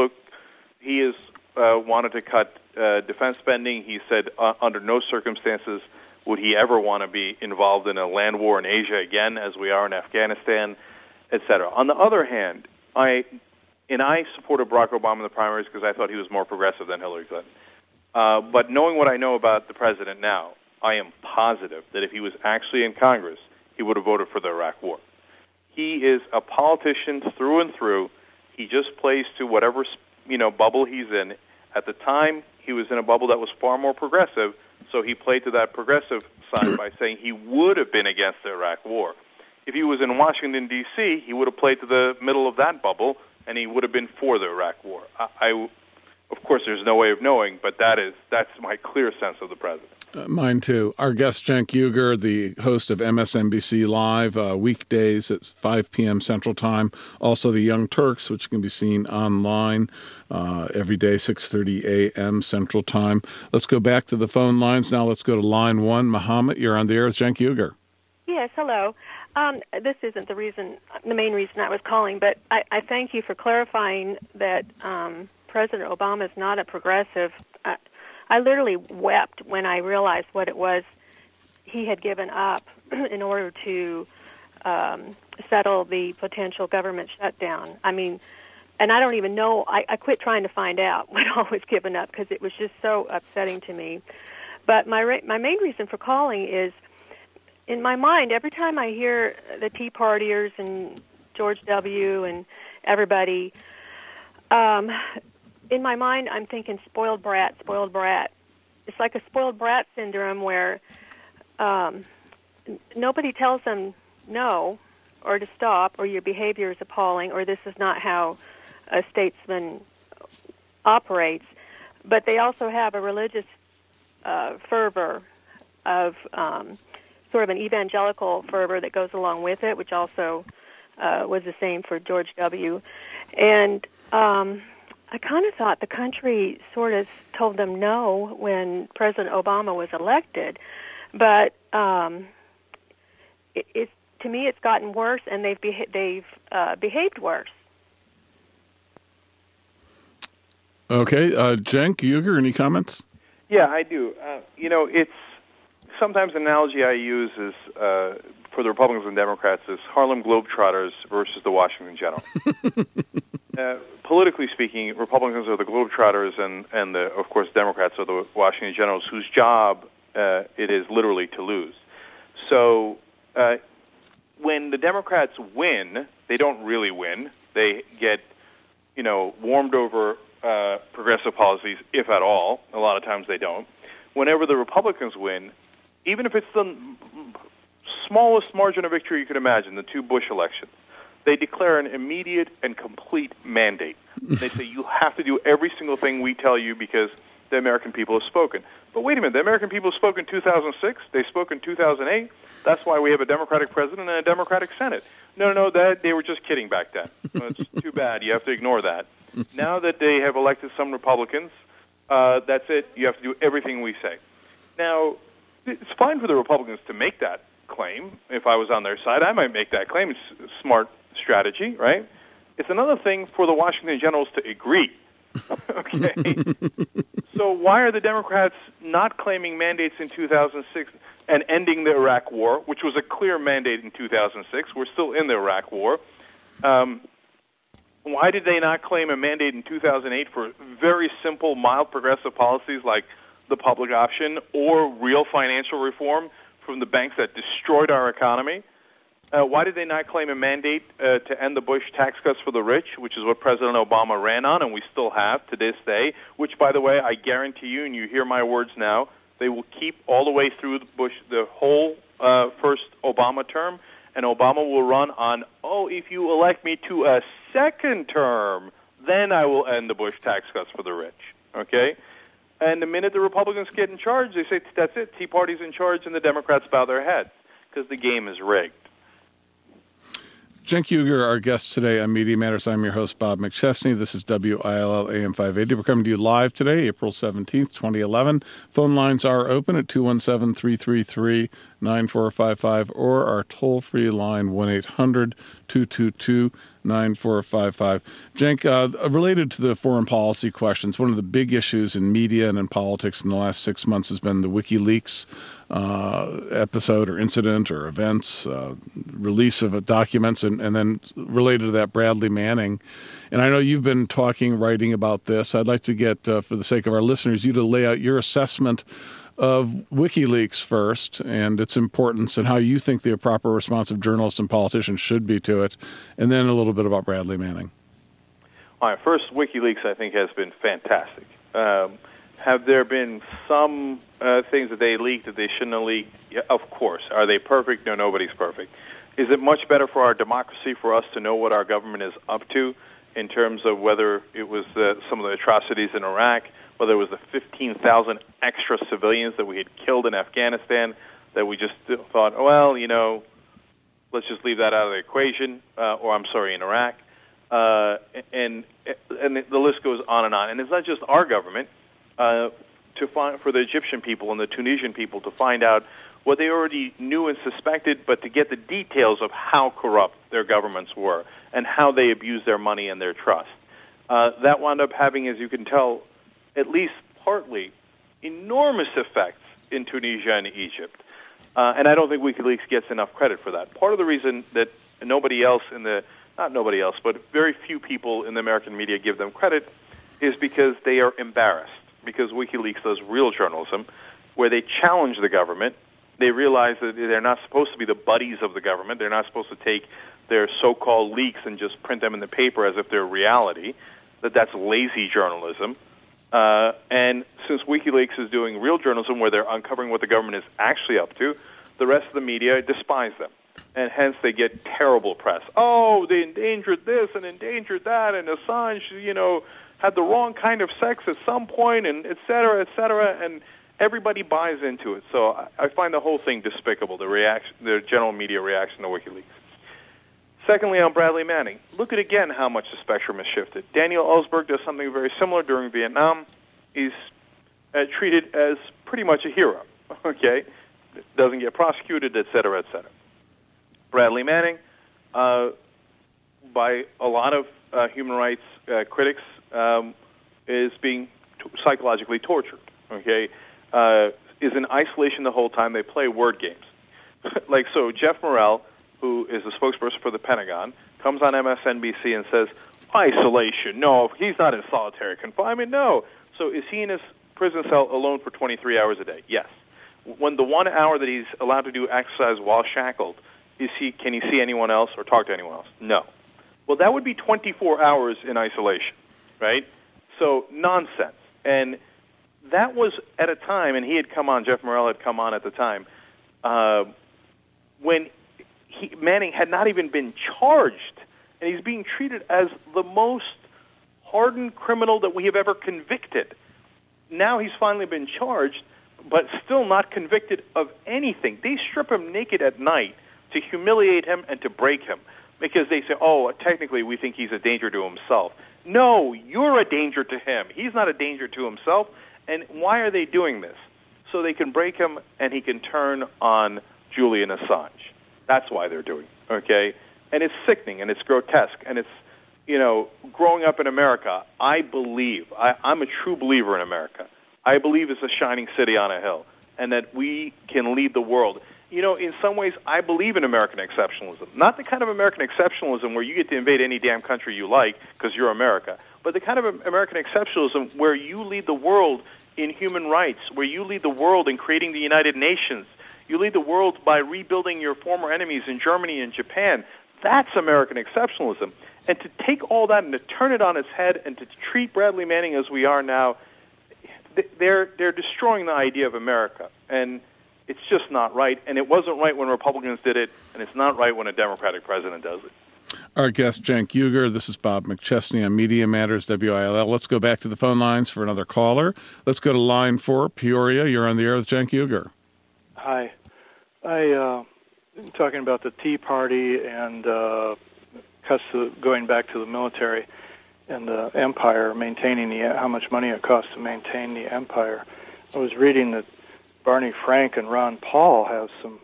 wanted to cut defense spending. He said under no circumstances would he ever want to be involved in a land war in Asia again, as we are in Afghanistan, et cetera. On the other hand, I supported Barack Obama in the primaries because I thought he was more progressive than Hillary Clinton. But knowing what I know about the president now, I am positive that if he was actually in Congress, he would have voted for the Iraq War. He is a politician through and through. He just plays to whatever bubble he's in. At the time, he was in a bubble that was far more progressive, so he played to that progressive side by saying he would have been against the Iraq War. If he was in Washington, D.C., he would have played to the middle of that bubble, and he would have been for the Iraq War. Of course, there's no way of knowing, but that's my clear sense of the president. Mine too. Our guest, Cenk Uygur, the host of MSNBC Live, weekdays at 5 p.m. Central Time. Also, the Young Turks, which can be seen online every day, 6:30 a.m. Central Time. Let's go back to the phone lines now. Let's go to line one. Muhammad, you're on the air with Cenk Uygur. Yes, hello. This isn't the main reason I was calling, but I thank you for clarifying that President Obama is not a progressive. I literally wept when I realized what it was he had given up in order to settle the potential government shutdown. I mean, and I don't even know, I quit trying to find out what all was given up because it was just so upsetting to me. But my main reason for calling is, in my mind, every time I hear the Tea Partiers and George W. and everybody, in my mind, I'm thinking spoiled brat, spoiled brat. It's like a spoiled brat syndrome where nobody tells them no or to stop or your behavior is appalling or this is not how a statesman operates. But they also have a religious fervor of sort of an evangelical fervor that goes along with it, which also was the same for George W. And I kind of thought the country sort of told them no when President Obama was elected, but to me it's gotten worse, and they've behaved worse. Okay, Cenk Uygur, any comments? Yeah, I do. It's sometimes an analogy I use is for the Republicans and Democrats is Harlem Globetrotters versus the Washington Generals. Politically speaking, Republicans are the Globetrotters, and of course, Democrats are the Washington Generals, whose job it is literally to lose. So when the Democrats win, they don't really win. They get, warmed over progressive policies, if at all. A lot of times they don't. Whenever the Republicans win, even if it's the smallest margin of victory you could imagine, the two Bush elections, they declare an immediate and complete mandate. They say, you have to do every single thing we tell you because the American people have spoken. But wait a minute, the American people spoke in 2006, they spoke in 2008, that's why we have a Democratic president and a Democratic Senate. No, that they were just kidding back then. Well, it's too bad, you have to ignore that. Now that they have elected some Republicans, that's it, you have to do everything we say. Now, it's fine for the Republicans to make that claim. If I was on their side, I might make that claim. It's a smart strategy, right? It's another thing for the Washington Generals to agree. Okay? So why are the Democrats not claiming mandates in 2006 and ending the Iraq War, which was a clear mandate in 2006? We're still in the Iraq War. Why did they not claim a mandate in 2008 for very simple, mild progressive policies like the public option or real financial reform from the banks that destroyed our economy? Why did they not claim a mandate to end the Bush tax cuts for the rich, which is what President Obama ran on, and we still have to this day, which, by the way, I guarantee you, and you hear my words now, they will keep all the way through the whole first Obama term, and Obama will run on, if you elect me to a second term, then I will end the Bush tax cuts for the rich, okay? And the minute the Republicans get in charge, they say, that's it, Tea Party's in charge, and the Democrats bow their heads, because the game is rigged. Cenk Uygur, our guest today on Media Matters. I'm your host, Bob McChesney. This is WILL AM 580. We're coming to you live today, April 17th, 2011. Phone lines are open at 217-333-9455 or our toll-free line 1-800-222-9455. Cenk, related to the foreign policy questions, one of the big issues in media and in politics in the last 6 months has been the WikiLeaks episode or incident or events, release of documents, and then related to that, Bradley Manning. And I know you've been writing about this. I'd like to get, for the sake of our listeners, you to lay out your assessment of WikiLeaks first and its importance and how you think the proper response of journalists and politicians should be to it, and then a little bit about Bradley Manning. All right, first, WikiLeaks, I think, has been fantastic. Have there been some things that they leaked that they shouldn't have leaked? Yeah, of course. Are they perfect? No, nobody's perfect. Is it much better for our democracy for us to know what our government is up to in terms of whether it was some of the atrocities in Iraq whether it was the 15,000 extra civilians that we had killed in Afghanistan, that we just thought, well, let's just leave that out of the equation, in Iraq. And the list goes on. And it's not just our government, for the Egyptian people and the Tunisian people to find out what they already knew and suspected, but to get the details of how corrupt their governments were and how they abused their money and their trust. That wound up having, as you can tell, at least partly, enormous effects in Tunisia and Egypt. And I don't think WikiLeaks gets enough credit for that. Part of the reason that but very few people in the American media give them credit is because they are embarrassed, because WikiLeaks does real journalism where they challenge the government. They realize that they're not supposed to be the buddies of the government. They're not supposed to take their so-called leaks and just print them in the paper as if they're reality, that's lazy journalism. And since WikiLeaks is doing real journalism where they're uncovering what the government is actually up to, the rest of the media despise them. And hence they get terrible press. Oh, they endangered this and endangered that, and Assange, had the wrong kind of sex at some point, and et cetera, and everybody buys into it. So I find the whole thing despicable, the general media reaction to WikiLeaks. Secondly, on Bradley Manning, look at again how much the spectrum has shifted. Daniel Ellsberg does something very similar during Vietnam. He's treated as pretty much a hero, okay? Doesn't get prosecuted, et cetera, et cetera. Bradley Manning, by a lot of human rights critics, is being psychologically tortured, okay? Is in isolation the whole time. They play word games. So Jeff Morrell, who is the spokesperson for the Pentagon, comes on MSNBC and says, isolation, no, he's not in solitary confinement, no. So is he in his prison cell alone for 23 hours a day? Yes. When the 1 hour that he's allowed to do exercise while shackled, can he see anyone else or talk to anyone else? No. Well, that would be 24 hours in isolation, right? So nonsense. And that was at a time, and Jeff Morrell had come on at the time, when Manning had not even been charged, and he's being treated as the most hardened criminal that we have ever convicted. Now he's finally been charged, but still not convicted of anything. They strip him naked at night to humiliate him and to break him because they say, technically we think he's a danger to himself. No, you're a danger to him. He's not a danger to himself. And why are they doing this? So they can break him and he can turn on Julian Assange. That's why they're doing it, okay? And it's sickening and it's grotesque and it's, growing up in America, I'm a true believer in America. I believe it's a shining city on a hill and that we can lead the world. In some ways, I believe in American exceptionalism. Not the kind of American exceptionalism where you get to invade any damn country you like because you're America, but the kind of American exceptionalism where you lead the world in human rights, where you lead the world in creating the United Nations. You lead the world by rebuilding your former enemies in Germany and Japan. That's American exceptionalism. And to take all that and to turn it on its head and to treat Bradley Manning as we are now, they're destroying the idea of America. And it's just not right. And it wasn't right when Republicans did it, and it's not right when a Democratic president does it. Our guest, Cenk Uygur. This is Bob McChesney on Media Matters, WILL. Let's go back to the phone lines for another caller. Let's go to line 4, Peoria. You're on the air with Cenk Uygur. Hi. Talking about the Tea Party and going back to the military and the empire, maintaining how much money it costs to maintain the empire. I was reading that Barney Frank and Ron Paul have some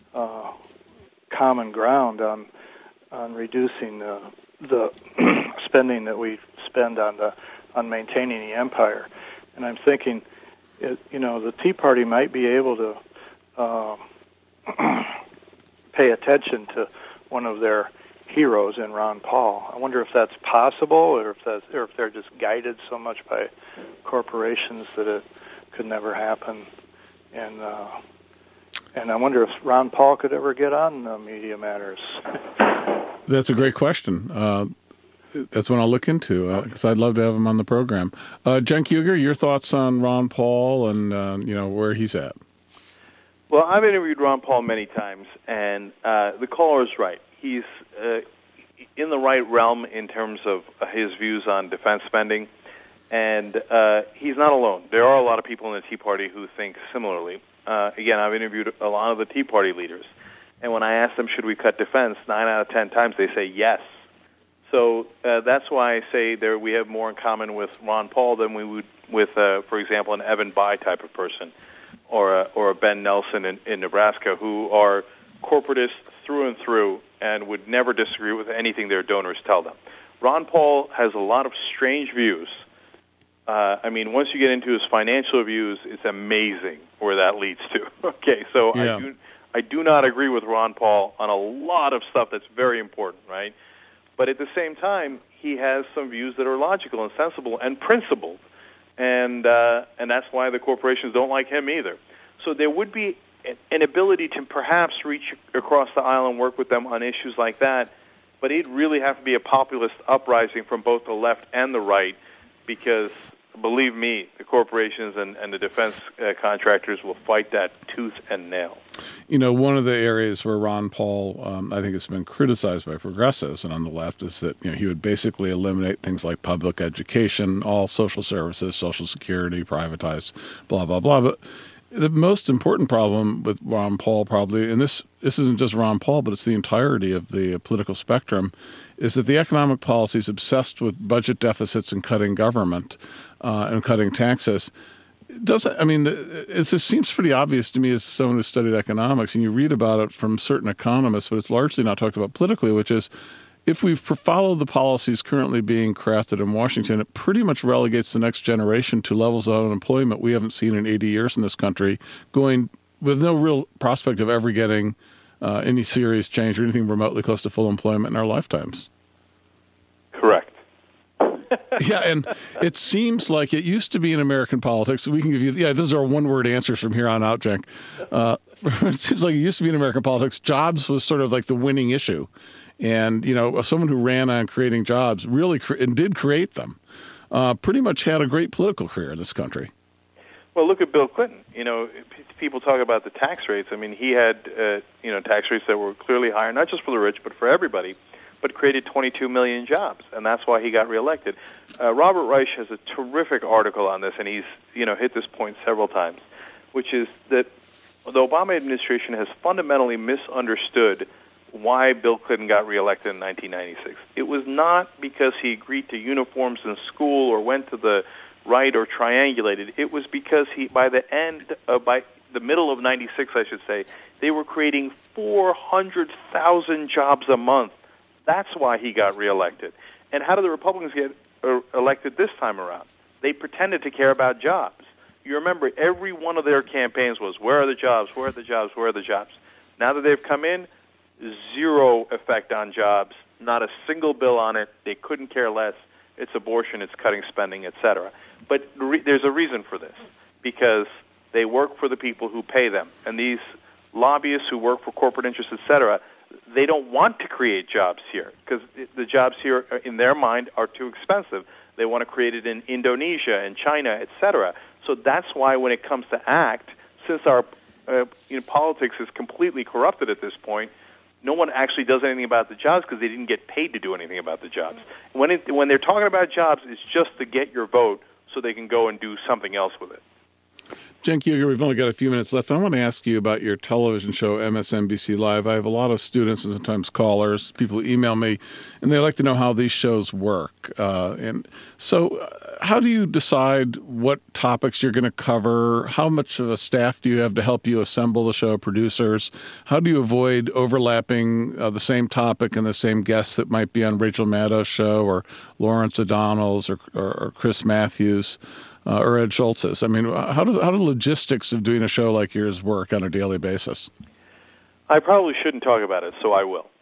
common ground on reducing the spending that we spend on maintaining the empire. And I'm thinking, the Tea Party might be able to pay attention to one of their heroes in Ron Paul. I wonder if that's possible, or if they're just guided so much by corporations that it could never happen. And I wonder if Ron Paul could ever get on Media Matters. That's a great question. That's what I'll look into, because I'd love to have him on the program. Cenk Uygur, your thoughts on Ron Paul and where he's at? Well, I've interviewed Ron Paul many times, and the caller is right. He's in the right realm in terms of his views on defense spending, And he's not alone. There are a lot of people in the Tea Party who think similarly. Again, I've interviewed a lot of the Tea Party leaders, and when I ask them, should we cut defense, 9 out of 10 times they say yes. So that's why I say we have more in common with Ron Paul than we would with, for example, an Evan Bayh type of person or a Ben Nelson in Nebraska, who are corporatists through and through and would never disagree with anything their donors tell them. Ron Paul has a lot of strange views. I mean, once you get into his financial views, it's amazing where that leads to. Okay, so yeah. I do not agree with Ron Paul on a lot of stuff that's very important, right? But at the same time, he has some views that are logical and sensible and principled, and that's why the corporations don't like him either. So there would be an ability to perhaps reach across the aisle and work with them on issues like that, but it'd really have to be a populist uprising from both the left and the right, because believe me, the corporations and the defense contractors will fight that tooth and nail. You know, one of the areas where Ron Paul, I think, has been criticized by progressives and on the left is that he would basically eliminate things like public education, all social services, Social Security, privatize, blah, blah, blah. But the most important problem with Ron Paul probably, and this isn't just Ron Paul, but it's the entirety of the political spectrum, is that the economic policy is obsessed with budget deficits and cutting government and cutting taxes. It just seems pretty obvious to me as someone who studied economics, and you read about it from certain economists, but it's largely not talked about politically, which is if we follow the policies currently being crafted in Washington, it pretty much relegates the next generation to levels of unemployment we haven't seen in 80 years in this country, going with no real prospect of ever getting any serious change or anything remotely close to full employment in our lifetimes. Correct. Yeah, and it seems like it used to be in American politics. We can give you, those are one-word answers from here on out, Cenk. It seems like it used to be in American politics. Jobs was sort of like the winning issue. And, someone who ran on creating jobs really and did create them, pretty much had a great political career in this country. Well, look at Bill Clinton. People talk about the tax rates. I mean, he had, tax rates that were clearly higher, not just for the rich, but for everybody, but created 22 million jobs, and that's why he got reelected. Robert Reich has a terrific article on this, and he's, hit this point several times, which is that the Obama administration has fundamentally misunderstood why Bill Clinton got reelected in 1996. It was not because he agreed to uniforms in school or went to the right or triangulated. It was because by the middle of 96, I should say, they were creating 400,000 jobs a month. That's why he got reelected. And how did the Republicans get elected this time around? They pretended to care about jobs. You remember, every one of their campaigns was, where are the jobs, where are the jobs, where are the jobs? Now that they've come in, zero effect on jobs, not a single bill on it. They couldn't care less. It's abortion, it's cutting spending, etc. But there's a reason for this, because they work for the people who pay them. And these lobbyists who work for corporate interests, etc., they don't want to create jobs here because the jobs here, in their mind, are too expensive. They want to create it in Indonesia and China, etc. So that's why when it comes to ACT, since our politics is completely corrupted at this point, no one actually does anything about the jobs because they didn't get paid to do anything about the jobs. When they're talking about jobs, it's just to get your vote so they can go and do something else with it. Cenk Uygur, we've only got a few minutes left. I want to ask you about your television show, MSNBC Live. I have a lot of students and sometimes callers, people who email me, and they like to know how these shows work. And so how do you decide what topics you're going to cover? How much of a staff do you have to help you assemble the show, producers? How do you avoid overlapping the same topic and the same guests that might be on Rachel Maddow's show or Lawrence O'Donnell's or Chris Matthews? Or Ed Schultz's? I mean, how do logistics of doing a show like yours work on a daily basis? I probably shouldn't talk about it, so I will.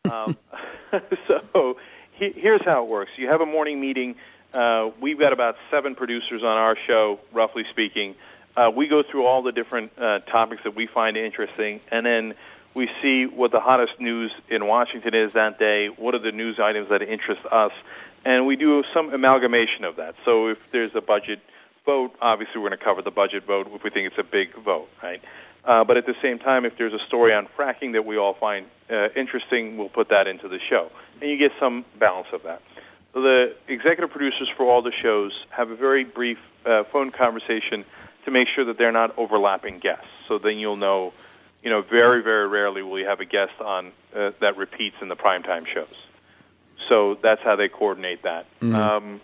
So here's how it works. You have a morning meeting. We've got about 7 producers on our show, roughly speaking. We go through all the different topics that we find interesting, and then we see what the hottest news in Washington is that day, what are the news items that interest us, and we do some amalgamation of that. So if there's a budget vote, obviously we're going to cover the budget vote if we think it's a big vote, right? But at the same time, if there's a story on fracking that we all find interesting, we'll put that into the show. And you get some balance of that. the executive producers for all the shows have a very brief phone conversation to make sure that they're not overlapping guests. So then you'll know, very, very rarely will you have a guest on that repeats in the primetime shows. So that's how they coordinate that. Mm-hmm.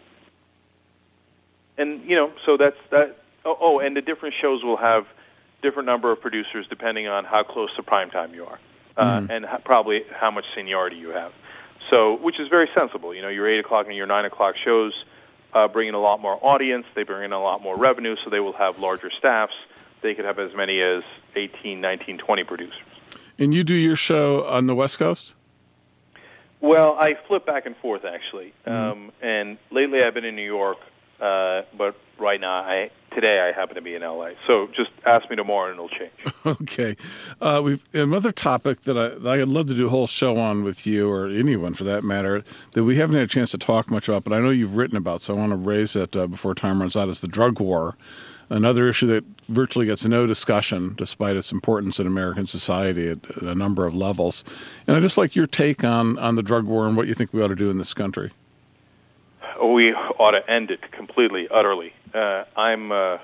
So that's that. Oh, and the different shows will have different number of producers depending on how close to primetime you are, and probably how much seniority you have. So, which is very sensible. Your 8 o'clock and your 9 o'clock shows bring in a lot more audience. They bring in a lot more revenue, so they will have larger staffs. They could have as many as 18, 19, 20 producers. And you do your show on the West Coast? Well, I flip back and forth, actually. And lately I've been in New York, but right now, today I happen to be in L.A. So just ask me tomorrow and it'll change. Okay. We've another topic that I'd love to do a whole show on with you, or anyone for that matter, that we haven't had a chance to talk much about, but I know you've written about, so I want to raise it before time runs out, is the drug war. Another issue that virtually gets no discussion, despite its importance in American society at a number of levels. And I'd just like your take on the drug war and what you think we ought to do in this country. We ought to end it completely, utterly. I'm on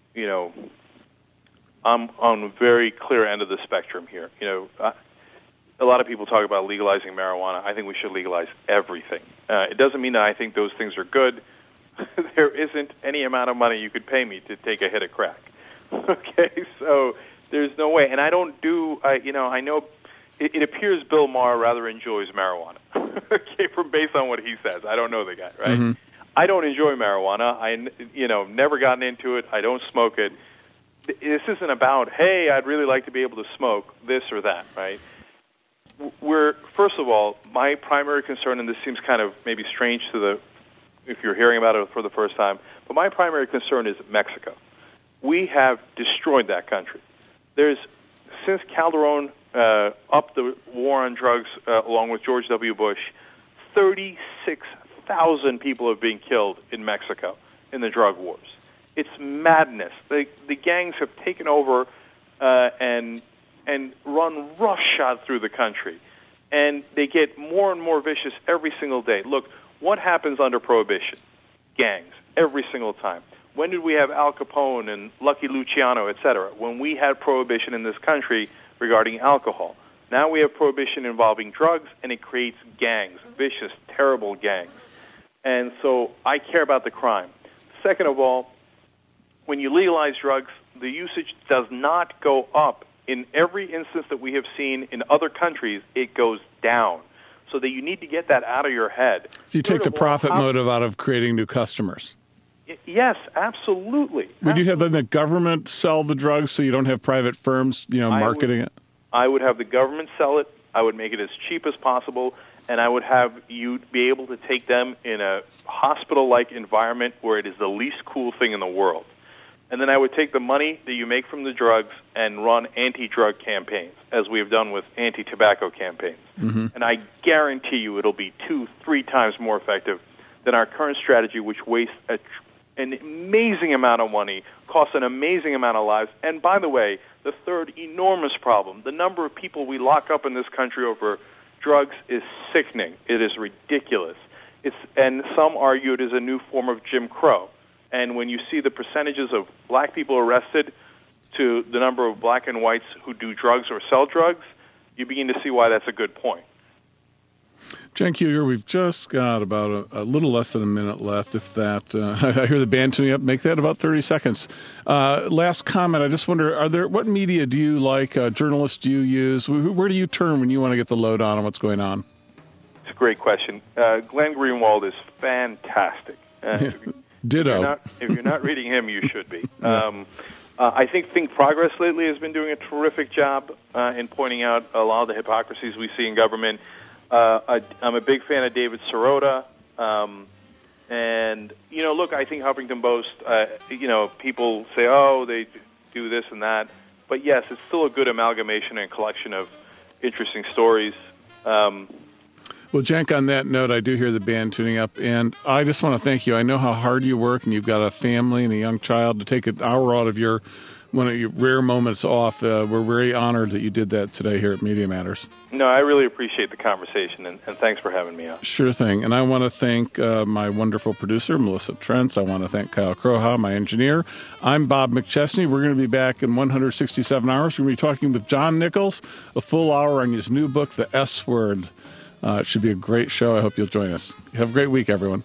a very clear end of the spectrum here. A lot of people talk about legalizing marijuana. I think we should legalize everything. It doesn't mean that I think those things are good. There isn't any amount of money you could pay me to take a hit of crack. Okay, so there's no way. And I don't do, I know it appears Bill Maher rather enjoys marijuana. Okay, based on what he says. I don't know the guy, right? Mm-hmm. I don't enjoy marijuana. I never gotten into it. I don't smoke it. This isn't about, hey, I'd really like to be able to smoke this or that, right? First of all, my primary concern, and this seems kind of maybe strange if you're hearing about it for the first time, but my primary concern is Mexico. We have destroyed that country. Since Calderon upped the war on drugs along with George W. Bush, 36,000 people have been killed in Mexico in the drug wars. It's madness. The gangs have taken over and run roughshod through the country, and they get more and more vicious every single day. Look, what happens under Prohibition? Gangs, every single time. When did we have Al Capone and Lucky Luciano, et cetera? When we had Prohibition in this country regarding alcohol. Now we have Prohibition involving drugs, and it creates gangs, vicious, terrible gangs. And so I care about the crime. Second of all, when you legalize drugs, the usage does not go up. In every instance that we have seen in other countries, it goes down. So that you need to get that out of your head. So you take the profit motive out of creating new customers. Yes, absolutely. Would you have then the government sell the drugs so you don't have private firms, marketing it? I would have the government sell it. I would make it as cheap as possible, and I would have you be able to take them in a hospital-like environment where it is the least cool thing in the world. And then I would take the money that you make from the drugs and run anti-drug campaigns, as we have done with anti-tobacco campaigns. Mm-hmm. And I guarantee you it'll be 2-3 times more effective than our current strategy, which wastes an amazing amount of money, costs an amazing amount of lives. And by the way, the third enormous problem, the number of people we lock up in this country over drugs is sickening. It is ridiculous. And some argue it is a new form of Jim Crow. And when you see the percentages of black people arrested to the number of black and whites who do drugs or sell drugs, you begin to see why that's a good point. Cenk Uygur, we've just got about a little less than a minute left, if that. I hear the band tuning up. Make that about 30 seconds. Last comment, I just wonder, what media do you like? Journalists do you use? Where do you turn when you want to get the lowdown on what's going on? It's a great question. Glenn Greenwald is fantastic. Ditto. If you're not reading him, you should be. Yeah. I think Progress lately has been doing a terrific job in pointing out a lot of the hypocrisies we see in government. I'm a big fan of David Sirota. And, look, I think Huffington Post, people say, oh, they do this and that. But, yes, it's still a good amalgamation and collection of interesting stories. Well, Cenk, on that note, I do hear the band tuning up, and I just want to thank you. I know how hard you work, and you've got a family and a young child. To take an hour out of your one of your rare moments off. We're very honored that you did that today here at Media Matters. No, I really appreciate the conversation, and thanks for having me on. Sure thing. And I want to thank my wonderful producer, Melissa Trentz. I want to thank Kyle Croha, my engineer. I'm Bob McChesney. We're going to be back in 167 hours. We're going to be talking with John Nichols, a full hour on his new book, The S Word. It should be a great show. I hope you'll join us. Have a great week, everyone.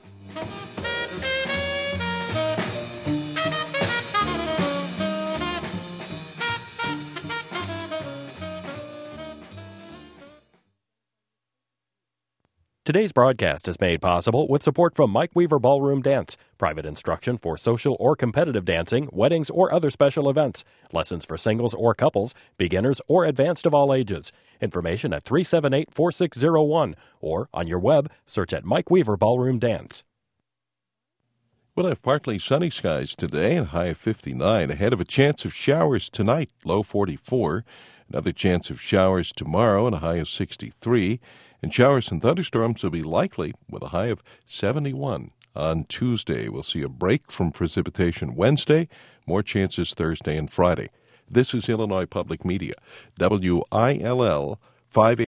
Today's broadcast is made possible with support from Mike Weaver Ballroom Dance, private instruction for social or competitive dancing, weddings, or other special events, lessons for singles or couples, beginners or advanced of all ages. Information at 378-4601 or on your web, search at Mike Weaver Ballroom Dance. We'll have partly sunny skies today, a high of 59, ahead of a chance of showers tonight, low 44. Another chance of showers tomorrow, and a high of 63. And showers and thunderstorms will be likely with a high of 71. On Tuesday, we'll see a break from precipitation Wednesday, more chances Thursday and Friday. This is Illinois Public Media, WILL 580.